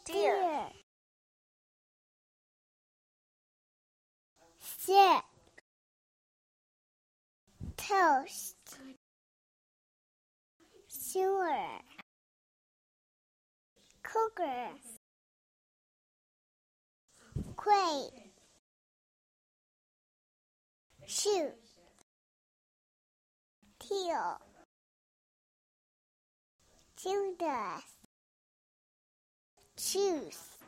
deer. Sick. Toast. Sewer. Cougar. Quail. Shoot. Teal. Judas. Choose.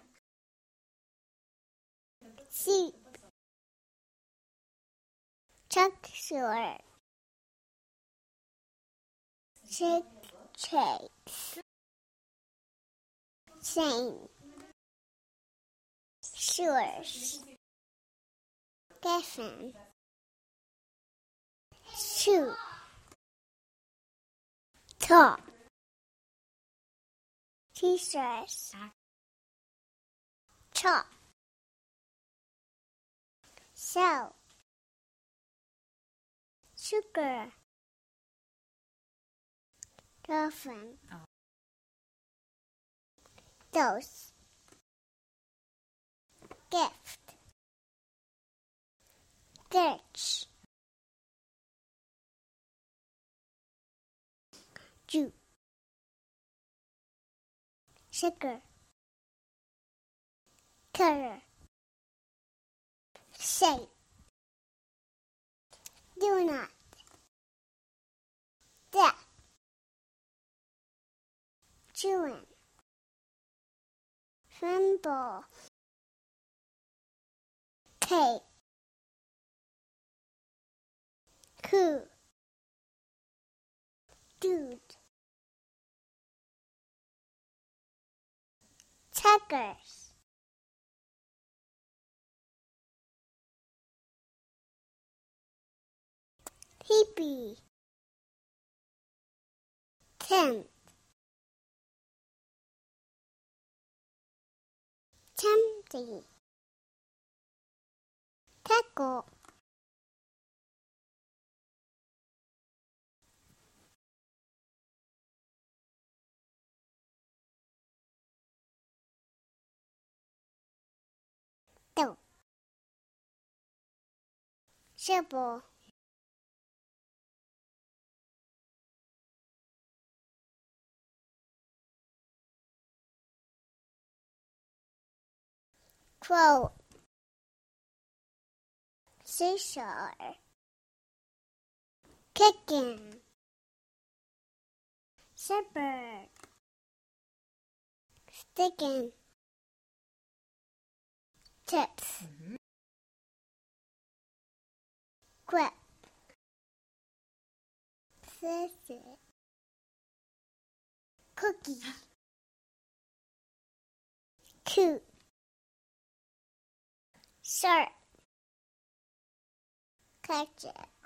Sheep. Chuckshore. Chick chase. Chain. Shores. Geffen. Shoot. Top. T-shirts. Chop. Shell. Sugar. Dolphin. Dose. Gift. Ditch. Juice. Sugar. Color. Shape. Donut. Death. Chewing. Fumble. Cake. Coo. Dude. Checkers. Hippie. Tent. Tempty. Tackle. Dope. Shovel. Crow. Seashore. Kicking. Shepherd. Sticking. Chips. Grip. Sissy. Cookie. Coot. Shirt. Catch it.